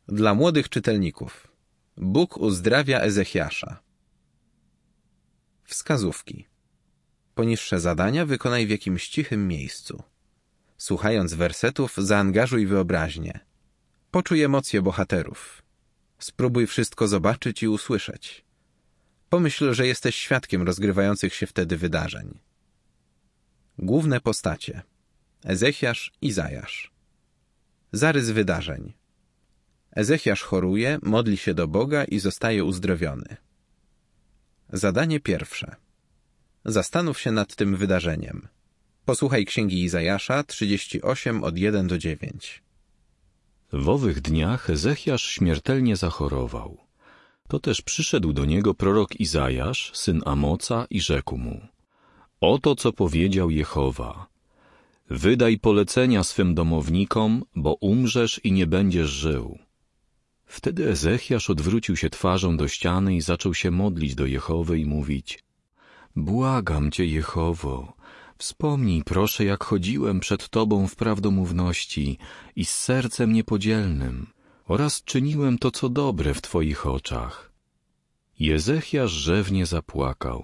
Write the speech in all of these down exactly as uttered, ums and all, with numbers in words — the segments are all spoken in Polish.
Dla młodych czytelników. Bóg uzdrawia Ezechiasza. Wskazówki. Poniższe zadania wykonaj w jakimś cichym miejscu. Słuchając wersetów, zaangażuj wyobraźnię. Poczuj emocje bohaterów. Spróbuj wszystko zobaczyć i usłyszeć. Pomyśl, że jesteś świadkiem rozgrywających się wtedy wydarzeń. Główne postacie. Ezechiasz, Izajasz. Zarys wydarzeń. Ezechiasz choruje, modli się do Boga i zostaje uzdrowiony. Zadanie pierwsze. Zastanów się nad tym wydarzeniem. Posłuchaj Księgi Izajasza trzydzieści osiem od pierwszego do dziewiątego. W owych dniach Ezechiasz śmiertelnie zachorował. To też przyszedł do niego prorok Izajasz, syn Amoca, i rzekł mu: Oto co powiedział Jehowa. Wydaj polecenia swym domownikom, bo umrzesz i nie będziesz żył. Wtedy Ezechiasz odwrócił się twarzą do ściany i zaczął się modlić do Jehowy i mówić: Błagam Cię, Jehowo, wspomnij proszę, jak chodziłem przed Tobą w prawdomówności i z sercem niepodzielnym oraz czyniłem to, co dobre w Twoich oczach. I Ezechiasz rzewnie zapłakał.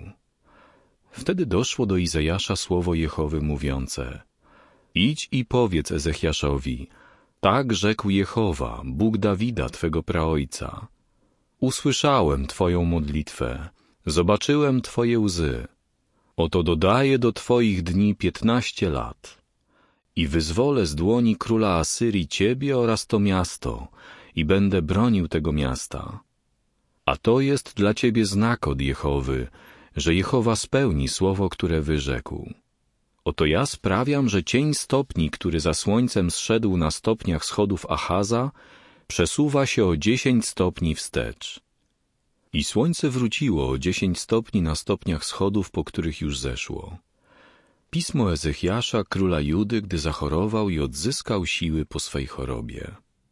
Wtedy doszło do Izajasza słowo Jehowy mówiące: Idź i powiedz Ezechiaszowi: Tak rzekł Jehowa, Bóg Dawida, Twego praojca. Usłyszałem Twoją modlitwę, zobaczyłem Twoje łzy. Oto dodaję do Twoich dni piętnaście lat i wyzwolę z dłoni króla Asyrii Ciebie oraz to miasto i będę bronił tego miasta. A to jest dla Ciebie znak od Jehowy, że Jehowa spełni słowo, które wyrzekł. Oto ja sprawiam, że cień stopni, który za słońcem zszedł na stopniach schodów Achaza, przesuwa się o dziesięć stopni wstecz. I słońce wróciło o dziesięć stopni na stopniach schodów, po których już zeszło. Pismo Ezechiasza, króla Judy, gdy zachorował i odzyskał siły po swej chorobie.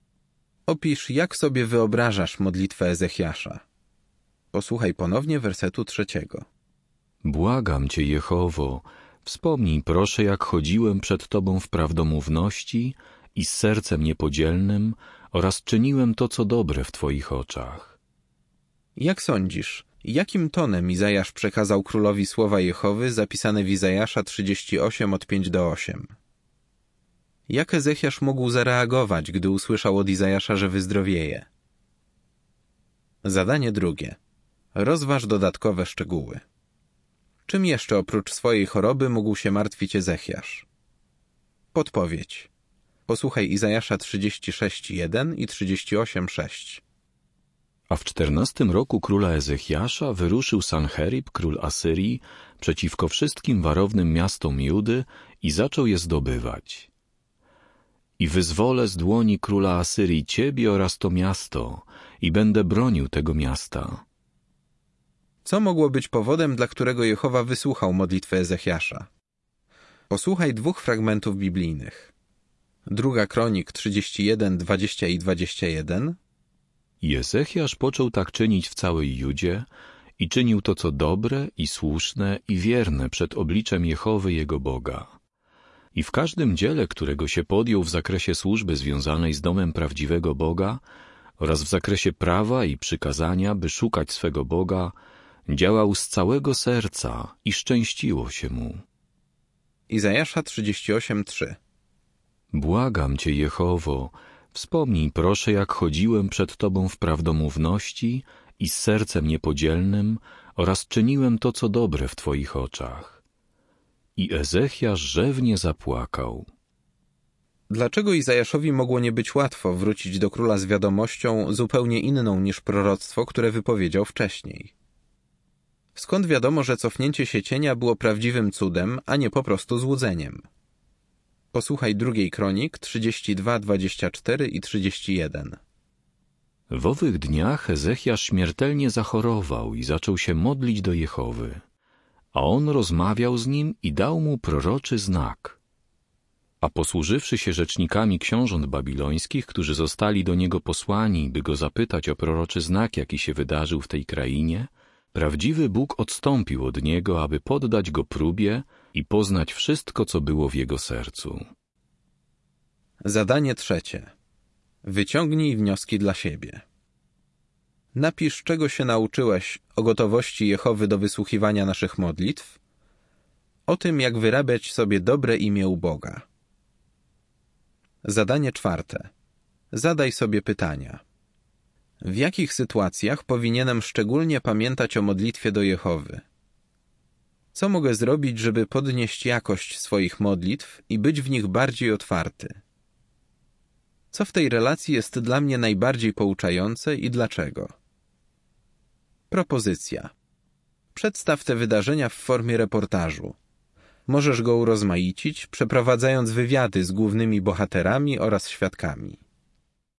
Opisz, jak sobie wyobrażasz modlitwę Ezechiasza. Posłuchaj ponownie wersetu trzeciego. Błagam Cię, Jehowo, wspomnij proszę, jak chodziłem przed Tobą w prawdomówności i z sercem niepodzielnym oraz czyniłem to, co dobre w Twoich oczach. Jak sądzisz, jakim tonem Izajasz przekazał królowi słowa Jehowy zapisane w Izajasza trzydzieści osiem od pierwszego do ósmego? Jak Ezechiasz mógł zareagować, gdy usłyszał od Izajasza, że wyzdrowieje? Zadanie drugie. Rozważ dodatkowe szczegóły. Czym jeszcze oprócz swojej choroby mógł się martwić Ezechiasz? Podpowiedź. Posłuchaj Izajasza trzydzieści sześć jeden i trzydzieści osiem sześć. A w czternastym roku króla Ezechiasza wyruszył Sancherib, król Asyrii, przeciwko wszystkim warownym miastom Judy i zaczął je zdobywać. I wyzwolę z dłoni króla Asyrii Ciebie oraz to miasto i będę bronił tego miasta. Co mogło być powodem, dla którego Jehowa wysłuchał modlitwę Ezechiasza? Posłuchaj dwóch fragmentów biblijnych. Druga Kronik trzydzieści jeden, dwadzieścia i dwadzieścia jeden. I Ezechiasz począł tak czynić w całej Judzie i czynił to, co dobre i słuszne i wierne przed obliczem Jehowy jego Boga. I w każdym dziele, którego się podjął w zakresie służby związanej z domem prawdziwego Boga oraz w zakresie prawa i przykazania, by szukać swego Boga, działał z całego serca i szczęściło się mu. Izajasza trzydzieści osiem trzy. Błagam Cię, Jehowo, wspomnij proszę, jak chodziłem przed Tobą w prawdomówności i z sercem niepodzielnym oraz czyniłem to, co dobre w Twoich oczach. I Ezechiasz rzewnie zapłakał. Dlaczego Izajaszowi mogło nie być łatwo wrócić do króla z wiadomością zupełnie inną niż proroctwo, które wypowiedział wcześniej? Skąd wiadomo, że cofnięcie się cienia było prawdziwym cudem, a nie po prostu złudzeniem? Posłuchaj drugiej Kronik trzydzieści dwa, dwadzieścia cztery i trzydzieści jeden. W owych dniach Ezechiasz śmiertelnie zachorował i zaczął się modlić do Jehowy, a on rozmawiał z nim i dał mu proroczy znak. A posłużywszy się rzecznikami książąt babilońskich, którzy zostali do niego posłani, by go zapytać o proroczy znak, jaki się wydarzył w tej krainie, prawdziwy Bóg odstąpił od niego, aby poddać go próbie i poznać wszystko, co było w jego sercu. Zadanie trzecie. Wyciągnij wnioski dla siebie. Napisz, czego się nauczyłeś o gotowości Jehowy do wysłuchiwania naszych modlitw, o tym, jak wyrabiać sobie dobre imię u Boga. Zadanie czwarte. Zadaj sobie pytania. W jakich sytuacjach powinienem szczególnie pamiętać o modlitwie do Jehowy? Co mogę zrobić, żeby podnieść jakość swoich modlitw i być w nich bardziej otwarty? Co w tej relacji jest dla mnie najbardziej pouczające i dlaczego? Propozycja. Przedstaw te wydarzenia w formie reportażu. Możesz go urozmaicić, przeprowadzając wywiady z głównymi bohaterami oraz świadkami.